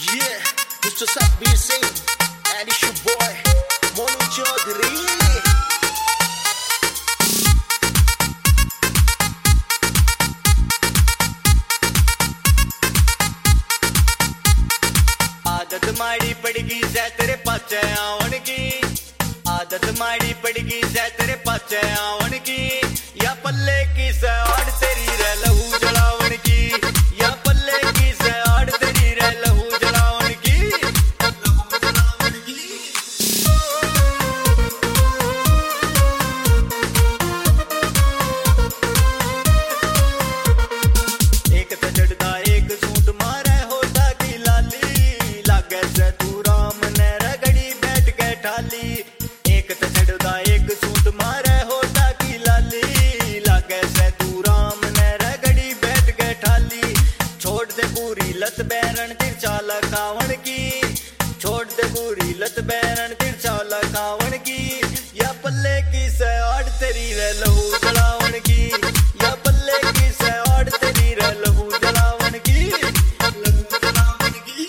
Yeah, Mr. Sabir Singh, and it's your boy, Monu Chaudhary. आदत माड़ी पड़गी से तेरे पाचे आवन की, आदत माड़ी पड़गी से तेरे पाचे आवन की, या पल्ले की से आड़ तेरी रे लहू जलावन की, या पल्ले की से आड़ तेरी रे लहू जलावन की, लहू जलावन की। एक ते चढ़दा एक सूट मारे होता की लाली, लागे से तू राम ने रगड़ी बैठ के ठाली। एक ते चढ़दा एक सूट मारे होता की लाली, लागे से तू राम ने रगड़ी बैठ के ठाली। छोड़ दे पूरी लत बैरन तिरछा लखावन की, छोड़ दे पूरी लत बैरन तिरछा लखावन की, या पल्ले की से आड़ तेरी रे लहू जलावन की, या पल्ले की से आड़ तेरी रे लहू जलावन की, लहू जलावन की।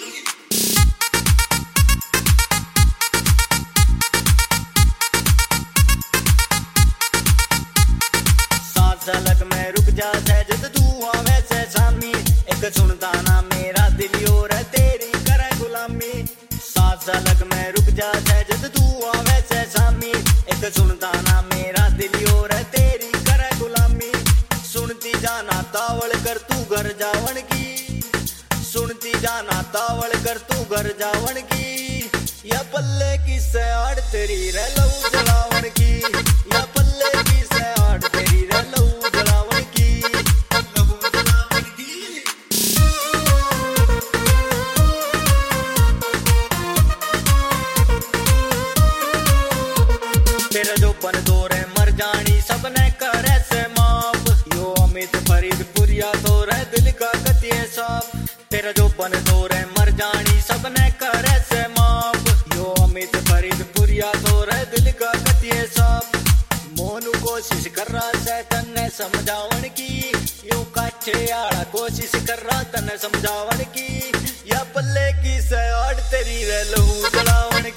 सांस झलक में रुक जा जद तू आवे से सामी, एक सुनता ना मेरा दिल और तेरी करे गुलामी। सांस झलक में रुक जा जद तू आवे से सामी, एक सुनता ना मेरा दिल और तेरी करे गुलामी। सुनती जाना तावल कर तू घर जावन की, सुनती जाना तावल कर तू घर जावन की, या पल्ले की से आड़ तेरी रे लहू जलावन की, या पल्ले की से आड़ तेरी रे लहू जलावन की, लहू जलावन की। तेरा जो पन दौरे मर जानी सबने करे से माफ, यो अमित फरीदपुरिया तो रे दिल का कतिये साफ। तेरा जो पन दौरे मर जानी सबने करे से माफ, यो अमित फरीदपुरिया तो रे दिल का कतिये साफ। मोनू कोशिश कर रहा से तन्ने समझावन की, यूं काछे आड़ा कोशिश कर रहा तन्ने समझावन की, या पल्ले की से आड़ तेरी रे लहू जलावन